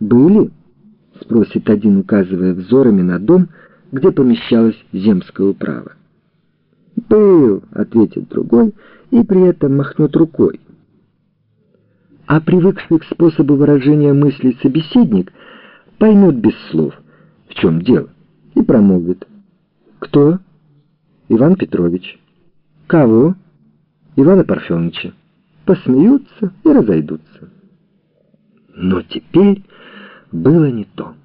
«Были?» — спросит один, указывая взорами на дом, где помещалась земская управа. «Был», — ответит другой, и при этом махнет рукой. А привыкший к способу выражения мыслей собеседник поймет без слов, в чем дело, и промолвит: «Кто?» «Иван Петрович». «Кого?» «Ивана Парфеновича». Посмеются и разойдутся. Но теперь было не то.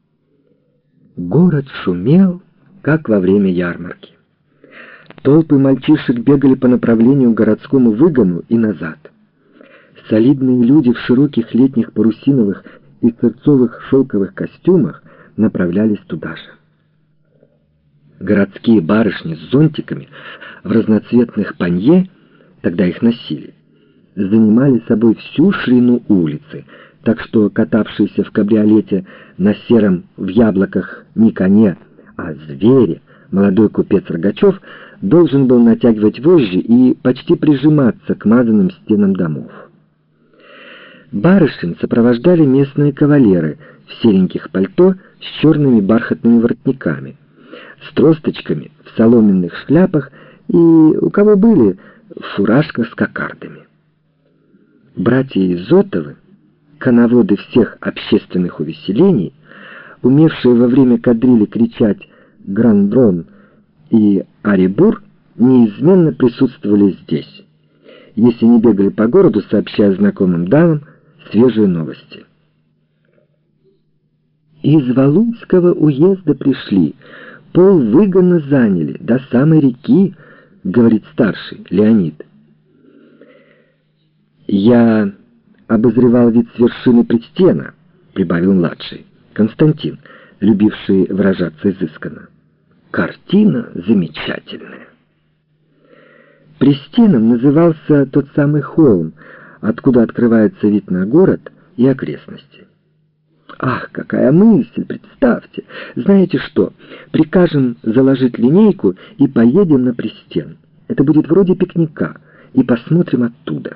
Город шумел, как во время ярмарки. Толпы мальчишек бегали по направлению к городскому выгону и назад. Солидные люди в широких летних парусиновых и сырцовых шелковых костюмах направлялись туда же. Городские барышни с зонтиками в разноцветных панье, тогда их носили, занимали собой всю ширину улицы, так что катавшийся в кабриолете на сером в яблоках не коне, а звере, молодой купец Рогачев должен был натягивать вожжи и почти прижиматься к мазанным стенам домов. Барышень сопровождали местные кавалеры в сереньких пальто с черными бархатными воротниками, с тросточками в соломенных шляпах и, у кого были, в фуражках с кокардами. Братья Изотовы, коноводы всех общественных увеселений, умевшие во время кадрили кричать «Грандрон» и «Арибур», неизменно присутствовали здесь, если не бегали по городу, сообщая знакомым дамам свежие новости. Из Валуйского уезда пришли, полвыгона заняли, до самой реки, говорит старший, Леонид. «Я обозревал вид с вершины Пристена», — прибавил младший, Константин, любивший выражаться изысканно. «Картина замечательная». Пристеном назывался тот самый холм, откуда открывается вид на город и окрестности. «Ах, какая мысль, представьте! Знаете что, прикажем заложить линейку и поедем на Пристен. Это будет вроде пикника, и посмотрим оттуда».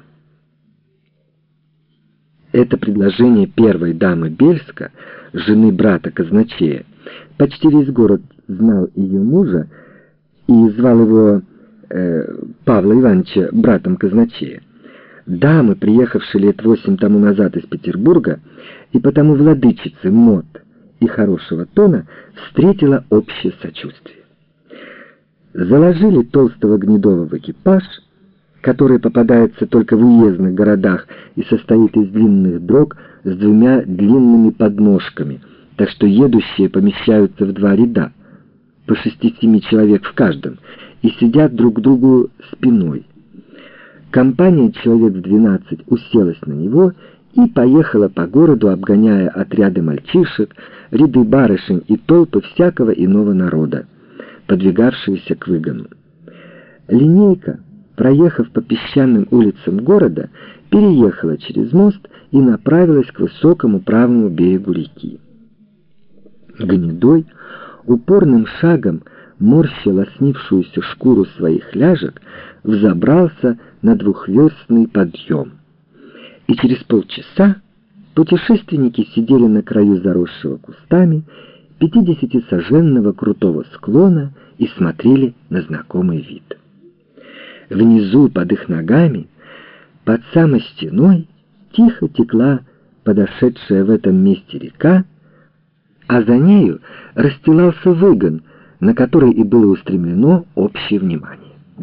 Это предложение первой дамы Бельска, жены брата казначея, почти весь город знал ее мужа и звал его Павла Ивановича братом казначея. Дамы, приехавшие лет 8 тому назад из Петербурга, и потому владычицы мод и хорошего тона, встретила общее сочувствие. Заложили толстого Гнедова в экипаж, который попадается только в уездных городах и состоит из длинных дрог с двумя длинными подножками, так что едущие помещаются в 2 ряда, по 6-7 человек в каждом, и сидят друг к другу спиной. Компания человек в 12 уселась на него и поехала по городу, обгоняя отряды мальчишек, ряды барышень и толпы всякого иного народа, подвигавшиеся к выгону. Линейка, проехав по песчаным улицам города, переехала через мост и направилась к высокому правому берегу реки. Гнедой упорным шагом, морща лоснившуюся шкуру своих ляжек, взобрался на 2-верстный подъем. И через полчаса путешественники сидели на краю заросшего кустами 50-саженного крутого склона и смотрели на знакомый вид. Внизу, под их ногами, под самой стеной, тихо текла подошедшая в этом месте река, а за нею расстилался выгон, на который и было устремлено общее внимание.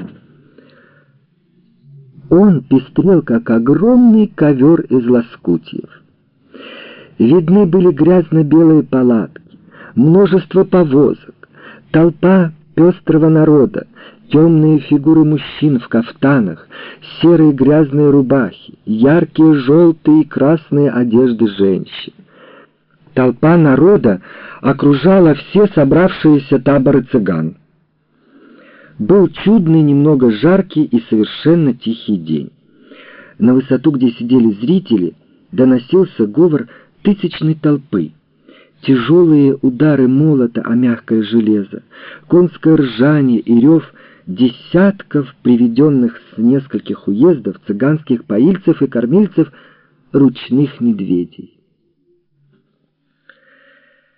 Он пестрел, как огромный ковер из лоскутьев. Видны были грязно-белые палатки, множество повозок, толпа пестрого народа, темные фигуры мужчин в кафтанах, серые грязные рубахи, яркие желтые и красные одежды женщин. Толпа народа окружала все собравшиеся таборы цыган. Был чудный, немного жаркий и совершенно тихий день. На высоту, где сидели зрители, доносился говор тысячной толпы. Тяжелые удары молота о мягкое железо, конское ржание и рев десятков приведенных с нескольких уездов цыганских поильцев и кормильцев ручных медведей.